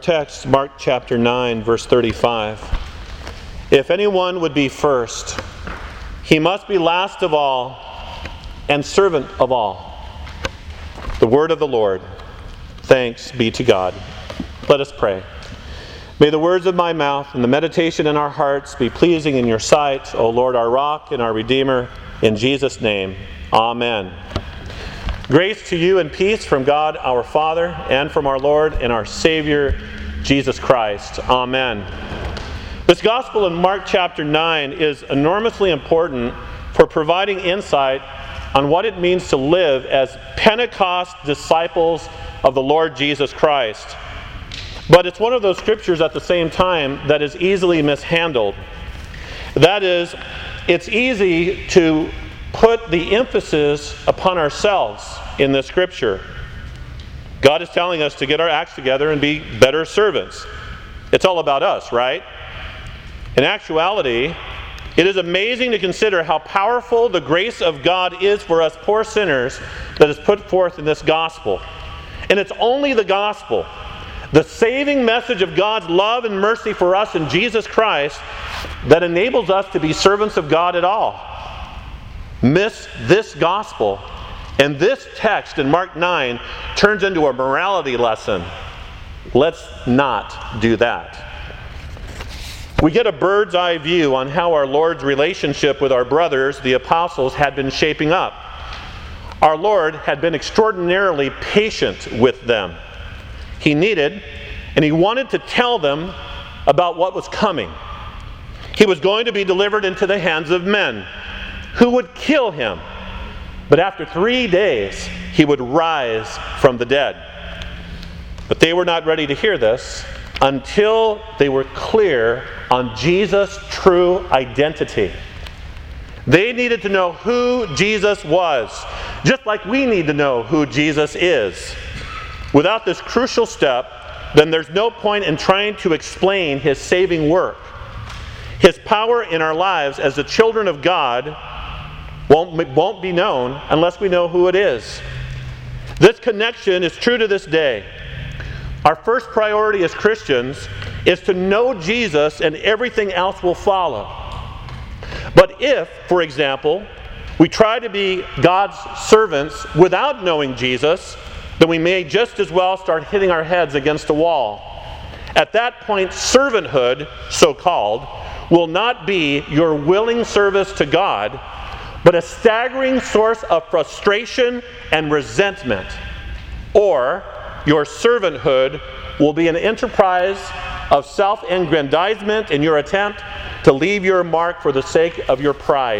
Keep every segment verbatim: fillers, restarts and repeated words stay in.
text, Mark chapter nine, verse thirty-five. If anyone would be first, he must be last of all and servant of all. The word of the Lord. Thanks be to God. Let us pray. May the words of my mouth and the meditation in our hearts be pleasing in your sight, O Lord, our rock and our Redeemer. In Jesus' name, amen. Grace to you and peace from God our Father and from our Lord and our Savior, Jesus Christ. Amen. This gospel in Mark chapter nine is enormously important for providing insight on what it means to live as Pentecost disciples of the Lord Jesus Christ. But it's one of those scriptures at the same time that is easily mishandled. That is, it's easy to put the emphasis upon ourselves in this scripture. God is telling us to get our acts together and be better servants. It's all about us, right? In actuality, it is amazing to consider how powerful the grace of God is for us poor sinners that is put forth in this gospel. And it's only the gospel, the saving message of God's love and mercy for us in Jesus Christ, that enables us to be servants of God at all. Miss this gospel, and this text in Mark nine turns into a morality lesson. Let's not do that. We get a bird's eye view on how our Lord's relationship with our brothers, the apostles, had been shaping up. Our Lord had been extraordinarily patient with them. He needed, and he wanted to tell them about what was coming. He was going to be delivered into the hands of men who would kill him. But after three days, he would rise from the dead. But they were not ready to hear this until they were clear on Jesus' true identity. They needed to know who Jesus was, just like we need to know who Jesus is. Without this crucial step, then there's no point in trying to explain his saving work. His power in our lives as the children of God won't, won't be known unless we know who it is. This connection is true to this day. Our first priority as Christians is to know Jesus, and everything else will follow. But if, for example, we try to be God's servants without knowing Jesus, then we may just as well start hitting our heads against a wall. At that point, servanthood, so-called, will not be your willing service to God, but a staggering source of frustration and resentment. Or your servanthood will be an enterprise of self-aggrandizement in your attempt to leave your mark for the sake of your pride.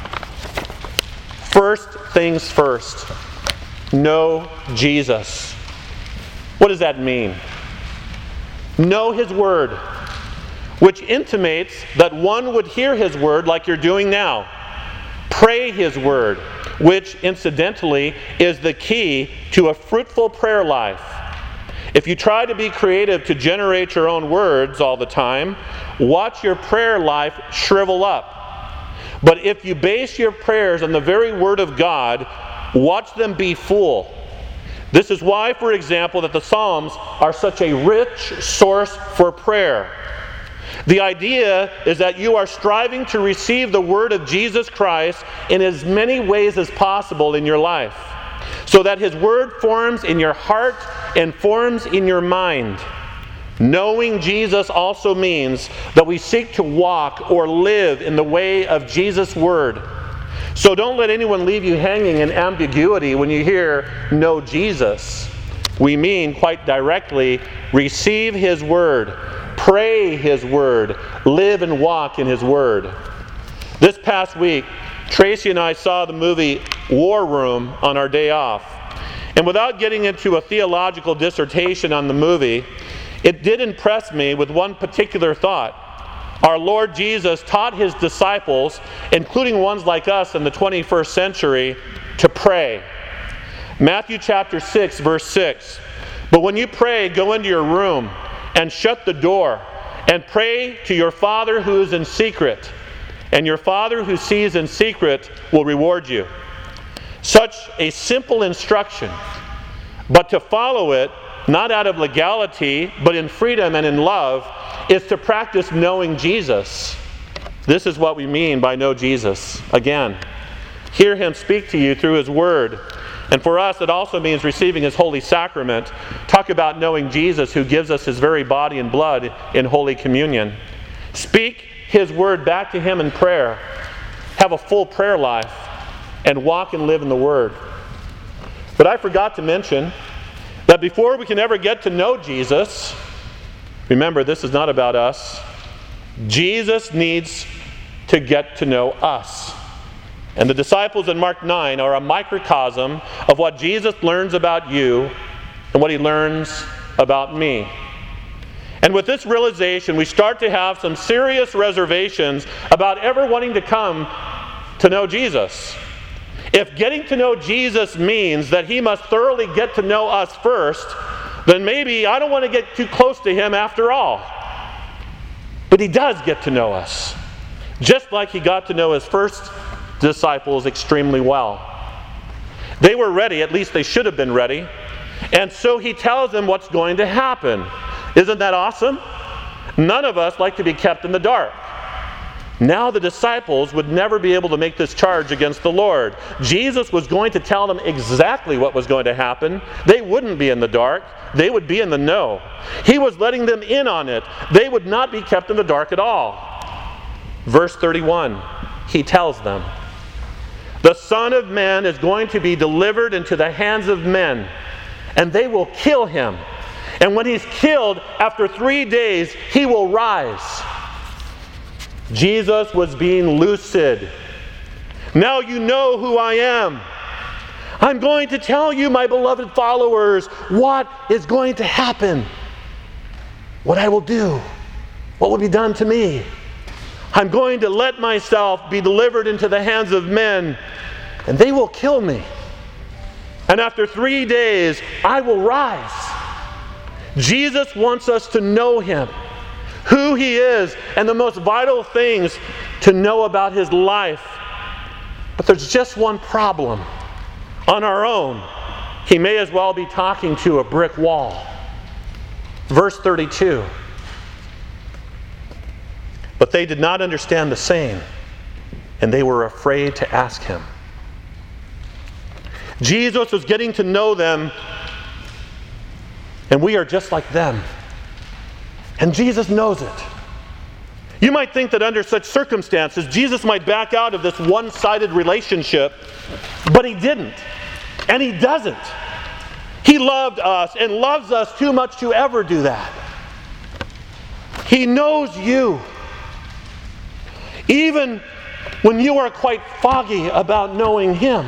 First things first. Know Jesus. What does that mean? Know his word, which intimates that one would hear his word like you're doing now. Pray his word, which incidentally is the key to a fruitful prayer life. If you try to be creative to generate your own words all the time, watch your prayer life shrivel up. But if you base your prayers on the very word of God, watch them be full. This is why, for example, that the Psalms are such a rich source for prayer. The idea is that you are striving to receive the word of Jesus Christ in as many ways as possible in your life, so that his word forms in your heart and forms in your mind. Knowing Jesus also means that we seek to walk or live in the way of Jesus' word. So don't let anyone leave you hanging in ambiguity when you hear know Jesus. We mean quite directly, receive his word, pray his word, live and walk in his word. This past week, Tracy and I saw the movie War Room on our day off. And without getting into a theological dissertation on the movie, it did impress me with one particular thought. Our Lord Jesus taught his disciples, including ones like us in the twenty-first century, to pray. Matthew chapter six, verse six. But when you pray, go into your room and shut the door and pray to your Father who is in secret, and your Father who sees in secret will reward you. Such a simple instruction, but to follow it not out of legality, but in freedom and in love, is to practice knowing Jesus. This is what we mean by know Jesus. Again, hear him speak to you through his word. And for us, it also means receiving his holy sacrament. Talk about knowing Jesus, who gives us his very body and blood in Holy Communion. Speak his word back to him in prayer. Have a full prayer life and walk and live in the word. But I forgot to mention that before we can ever get to know Jesus, remember, this is not about us. Jesus needs to get to know us. And the disciples in Mark nine are a microcosm of what Jesus learns about you and what he learns about me. And with this realization, we start to have some serious reservations about ever wanting to come to know Jesus. If getting to know Jesus means that he must thoroughly get to know us first, then maybe I don't want to get too close to him after all. But he does get to know us, just like he got to know his first disciples extremely well. They were ready, at least they should have been ready, and so he tells them what's going to happen. Isn't that awesome? None of us like to be kept in the dark. Now the disciples would never be able to make this charge against the Lord. Jesus was going to tell them exactly what was going to happen. They wouldn't be in the dark. They would be in the know. He was letting them in on it. They would not be kept in the dark at all. Verse thirty-one, he tells them, "The Son of Man is going to be delivered into the hands of men, and they will kill him. And when he's killed, after three days, he will rise." Jesus was being lucid. Now you know who I am. I'm going to tell you, my beloved followers, what is going to happen. What I will do. What will be done to me. I'm going to let myself be delivered into the hands of men, and they will kill me. And after three days, I will rise. Jesus wants us to know him, who he is, and the most vital things to know about his life. But there's just one problem. On our own, he may as well be talking to a brick wall. Verse thirty-two. But they did not understand the saying, and they were afraid to ask him. Jesus was getting to know them, and we are just like them. And Jesus knows it. You might think that under such circumstances, Jesus might back out of this one-sided relationship, but he didn't. And he doesn't. He loved us and loves us too much to ever do that. He knows you. Even when you are quite foggy about knowing him.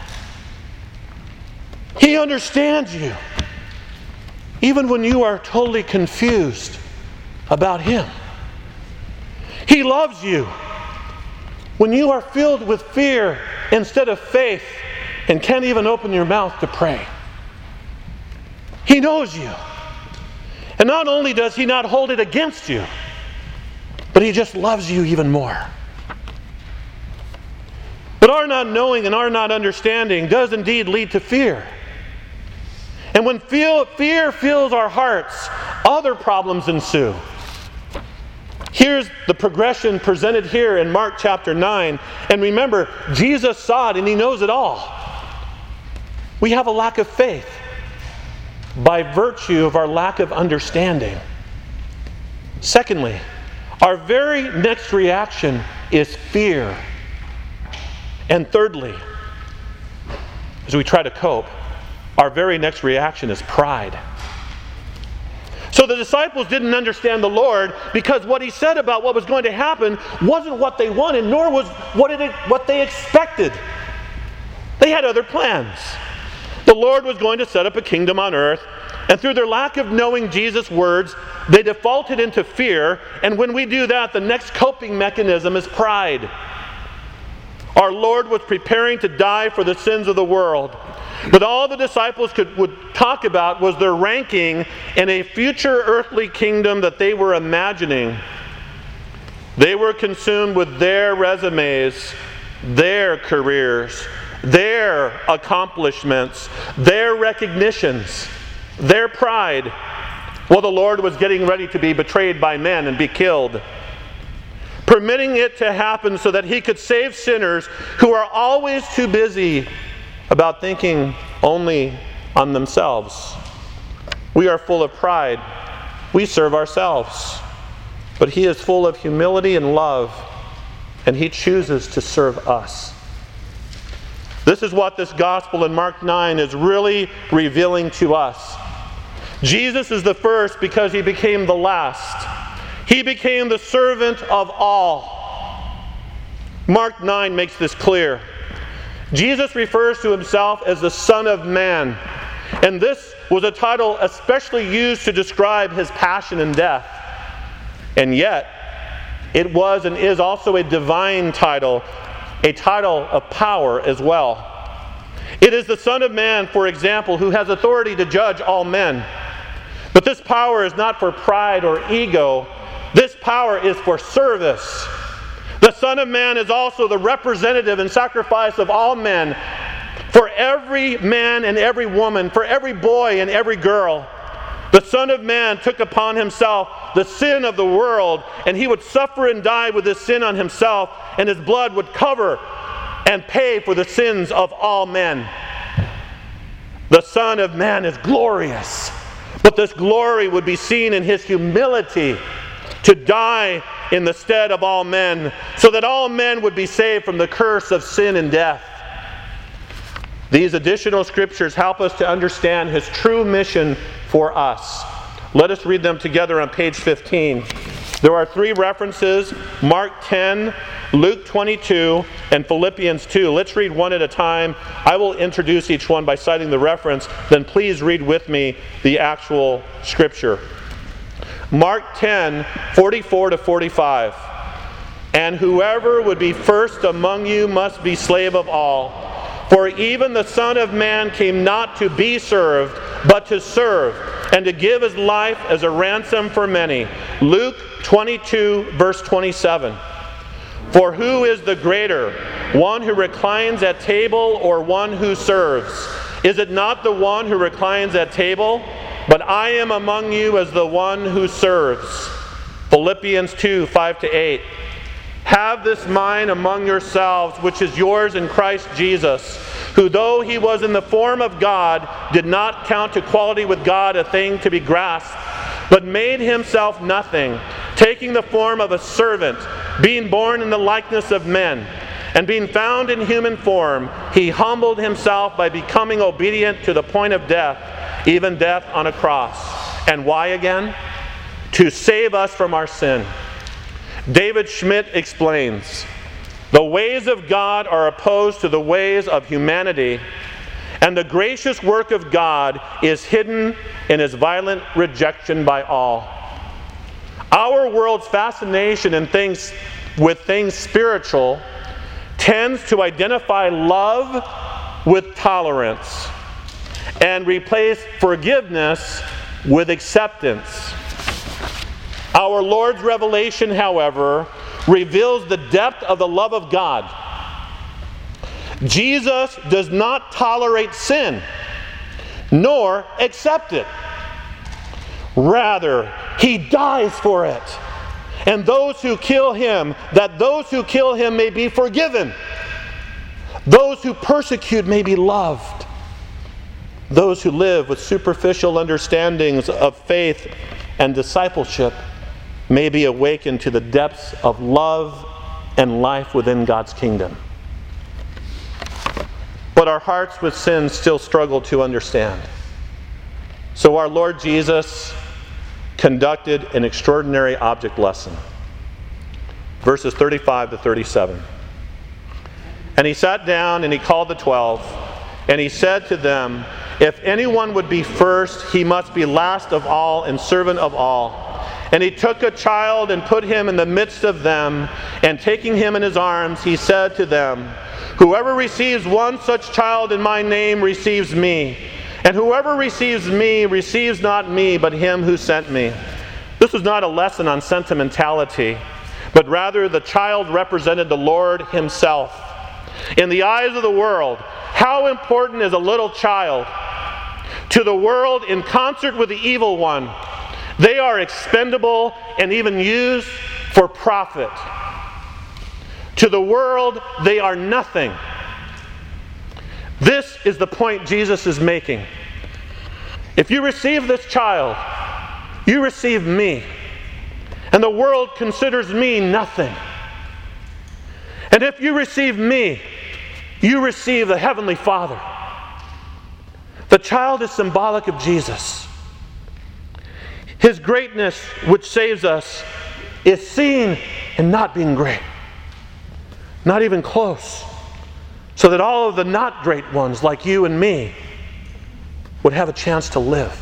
He understands you. Even when you are totally confused about him. He loves you when you are filled with fear instead of faith and can't even open your mouth to pray. He knows you. And not only does he not hold it against you, but he just loves you even more. But our not knowing and our not understanding does indeed lead to fear. And when fear fills our hearts, other problems ensue. Here's the progression presented here in Mark chapter nine. And remember, Jesus saw it and he knows it all. We have a lack of faith by virtue of our lack of understanding. Secondly, our very next reaction is fear. And thirdly, as we try to cope, our very next reaction is pride. So the disciples didn't understand the Lord because what he said about what was going to happen wasn't what they wanted, nor was what, it, what they expected. They had other plans. The Lord was going to set up a kingdom on earth, and through their lack of knowing Jesus' words, they defaulted into fear, and when we do that, the next coping mechanism is pride. Our Lord was preparing to die for the sins of the world. But all the disciples could, would talk about was their ranking in a future earthly kingdom that they were imagining. They were consumed with their resumes, their careers, their accomplishments, their recognitions. their pride, while the Lord was getting ready to be betrayed by men and be killed, permitting it to happen so that he could save sinners who are always too busy about thinking only on themselves. We are full of pride. We serve ourselves. But he is full of humility and love, and he chooses to serve us. This is what this gospel in Mark nine is really revealing to us. Jesus is the first because he became the last. He became the servant of all. Mark nine makes this clear. Jesus refers to himself as the Son of Man, and this was a title especially used to describe his passion and death. And yet, it was and is also a divine title, a title of power as well. It is the Son of Man, for example, who has authority to judge all men. But this power is not for pride or ego. This power is for service. The Son of Man is also the representative and sacrifice of all men, for every man and every woman, for every boy and every girl. The Son of Man took upon himself the sin of the world, and he would suffer and die with his sin on himself, and his blood would cover and pay for the sins of all men. The Son of Man is glorious, but this glory would be seen in his humility to die in the stead of all men, so that all men would be saved from the curse of sin and death. These additional scriptures help us to understand his true mission for us. Let us read them together on page fifteen. There are three references: Mark ten, Luke twenty-two, and Philippians two. Let's read one at a time. I will introduce each one by citing the reference, then please read with me the actual scripture. Mark ten, forty-four to forty-five. And whoever would be first among you must be slave of all. For even the Son of Man came not to be served, but to serve, and to give his life as a ransom for many. Luke twenty-two, verse twenty-seven. For who is the greater, one who reclines at table or one who serves? Is it not the one who reclines at table? But I am among you as the one who serves. Philippians two, five to eight. Have this mind among yourselves, which is yours in Christ Jesus, who though he was in the form of God, did not count equality with God a thing to be grasped, but made himself nothing, taking the form of a servant, being born in the likeness of men. And being found in human form, he humbled himself by becoming obedient to the point of death, even death on a cross. And why again? To save us from our sin. David Schmidt explains, the ways of God are opposed to the ways of humanity, and the gracious work of God is hidden in his violent rejection by all. Our world's fascination in things, with things spiritual tends to identify love with tolerance and replace forgiveness with acceptance. Our Lord's revelation, however, reveals the depth of the love of God. Jesus does not tolerate sin, nor accept it. Rather, he dies for it. And those who kill him, that those who kill him may be forgiven. Those who persecute may be loved. Those who live with superficial understandings of faith and discipleship may be awakened to the depths of love and life within God's kingdom. But our hearts with sin still struggle to understand. So our Lord Jesus conducted an extraordinary object lesson. Verses thirty-five to thirty-seven. And he sat down and he called the twelve, and he said to them, if anyone would be first, he must be last of all and servant of all. And he took a child and put him in the midst of them, and taking him in his arms, he said to them, whoever receives one such child in my name receives me. And whoever receives me receives not me, but him who sent me. This was not a lesson on sentimentality, but rather the child represented the Lord himself. In the eyes of the world, how important is a little child? To the world, in concert with the evil one, they are expendable and even used for profit. To the world, they are nothing. This is the point Jesus is making. If you receive this child, you receive me. And the world considers me nothing. And if you receive me, you receive the Heavenly Father. The child is symbolic of Jesus. His greatness, which saves us, is seen in not being great. Not even close. So that all of the not great ones, like you and me, would have a chance to live.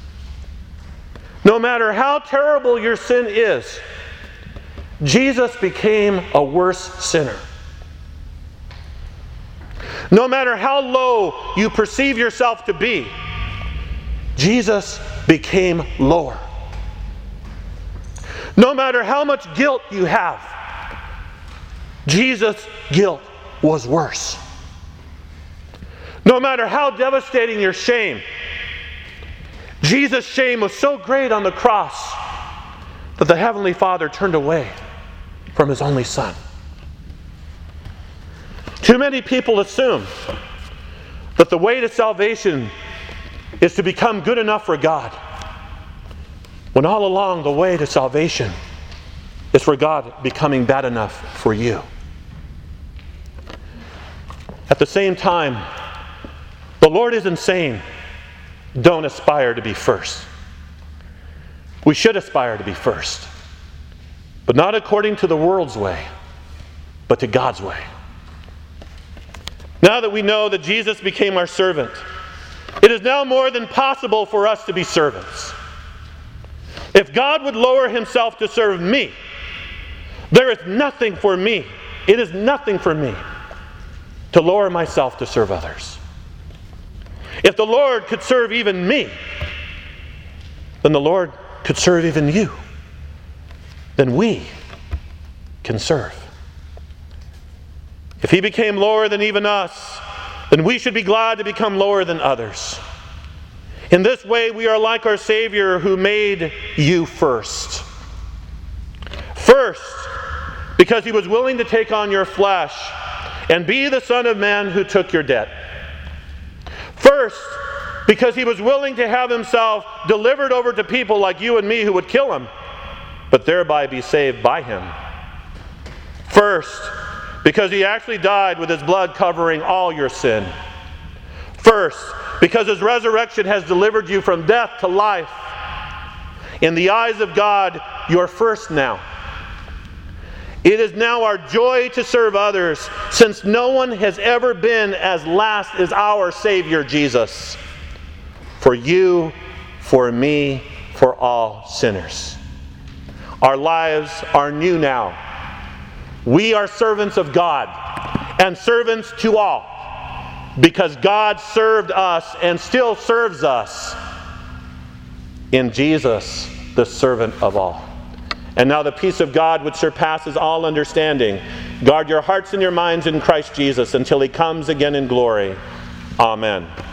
No matter how terrible your sin is, Jesus became a worse sinner. No matter how low you perceive yourself to be, Jesus became lower. No matter how much guilt you have, Jesus' guilt was worse. No matter how devastating your shame, Jesus' shame was so great on the cross that the Heavenly Father turned away from His only Son. Too many people assume that the way to salvation is to become good enough for God, when all along the way to salvation is for God becoming bad enough for you. At the same time, the Lord isn't saying, don't aspire to be first. We should aspire to be first, but not according to the world's way, but to God's way. Now that we know that Jesus became our servant, it is now more than possible for us to be servants. If God would lower Himself to serve me, there is nothing for me, it is nothing for me to lower myself to serve others. If the Lord could serve even me, then the Lord could serve even you. Then we can serve. If He became lower than even us, then we should be glad to become lower than others. In this way, we are like our Savior who made you first. First, because He was willing to take on your flesh and be the Son of Man who took your debt. First, because He was willing to have Himself delivered over to people like you and me who would kill Him, but thereby be saved by Him. First, because He actually died with His blood covering all your sin. First, because His resurrection has delivered you from death to life. In the eyes of God, you're first now. It is now our joy to serve others, since no one has ever been as last as our Savior Jesus. For you, for me, for all sinners. Our lives are new now. We are servants of God, and servants to all, because God served us and still serves us in Jesus, the servant of all. And now the peace of God, which surpasses all understanding, guard your hearts and your minds in Christ Jesus until He comes again in glory. Amen.